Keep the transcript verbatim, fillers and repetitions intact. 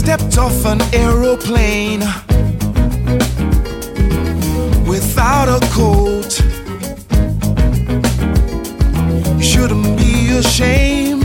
stepped off an aeroplane without a coat. You shouldn't be ashamed